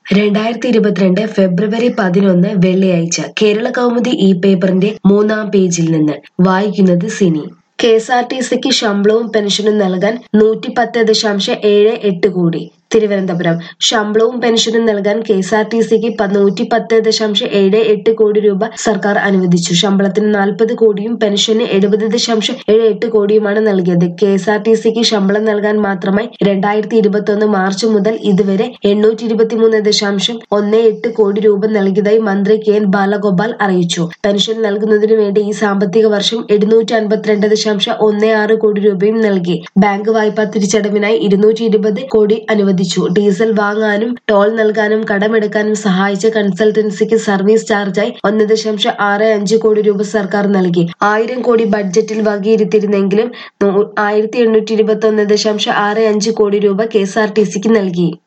2022 ഫെബ്രുവരി 11 വെള്ളിയാഴ്ച കേരള കൗമുദി ഈ പേപ്പറിന്റെ 3-ാം പേജിൽ നിന്ന് വായിക്കുന്നത് സിനി. കെഎസ്ആർടിസിക്ക് ശമ്പളവും പെൻഷനും നൽകാൻ 110.78 കോടി. തിരുവനന്തപുരം. ശമ്പളവും പെൻഷനും നൽകാൻ കെഎസ്ആർടിസിക്ക് 110.78 കോടി രൂപ സർക്കാർ അനുവദിച്ചു. ശമ്പളത്തിന് 40 കോടിയും പെൻഷന് 70.78 കോടിയുമാണ് നൽകിയത്. കെഎസ്ആർടിസിക്ക് ശമ്പളം നൽകാൻ മാത്രമായി 2021 മാർച്ച് മുതൽ ഇതുവരെ 823.18 കോടി രൂപ നൽകിയതായി മന്ത്രി കെ എൻ ബാലഗോപാൽ അറിയിച്ചു. പെൻഷൻ നൽകുന്നതിനു വേണ്ടി ഈ സാമ്പത്തിക വർഷം 752.16 കോടി രൂപയും നൽകി. ബാങ്ക് വായ്പാ തിരിച്ചടവിനായി 220 കോടി അനുവദിച്ചു. ഡീസൽ വാങ്ങാനും ടോൾ നൽകാനും കടമെടുക്കാനും സഹായിച്ച കൺസൾട്ടൻസിക്ക് സർവീസ് ചാർജായി 1.65 കോടി രൂപ സർക്കാർ നൽകി. 1000 കോടി ബഡ്ജറ്റിൽ വകയിരുത്തിയിരുന്നെങ്കിലും 1821.65 കോടി രൂപ കെഎസ്ആർടിസിക്ക് നൽകി.